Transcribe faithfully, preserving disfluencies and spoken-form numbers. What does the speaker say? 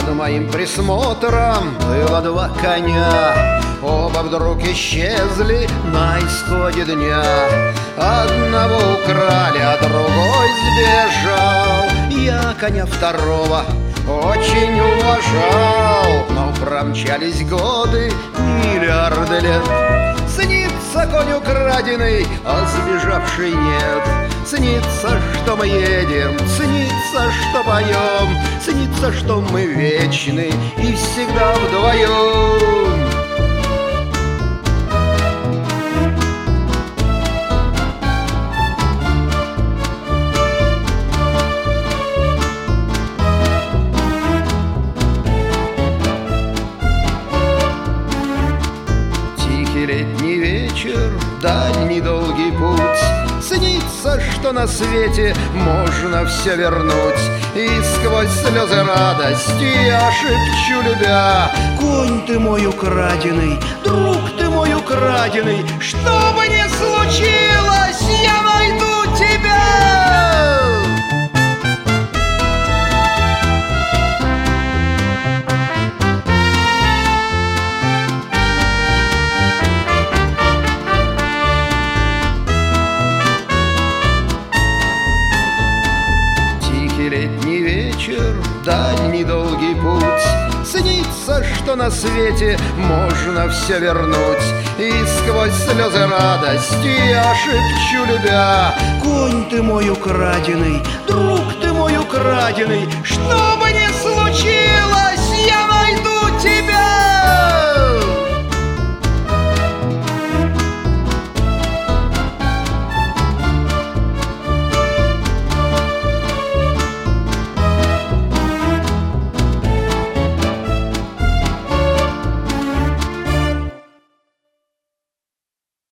Под моим присмотром было два коня. Оба вдруг исчезли на исходе дня. Одного украли, а другой сбежал. Я коня второго очень уважал. Но промчались годы, миллиарды лет. Снится конь украденный, а сбежавший нет. Снится, что мы едем, снится, что поем, снится, что мы вечны и всегда вдвоем. Летний вечер, дальний долгий путь. Снится, что на свете можно все вернуть. И сквозь слезы радости я шепчу, любя: конь ты мой украденный, друг ты мой украденный, что бы ни случилось, я найду тебя. Летний вечер, дальний долгий путь. Снится, что на свете можно все вернуть. И сквозь слезы радости я шепчу, любя: конь ты мой украденный, друг ты мой украденный, что бы ни случилось,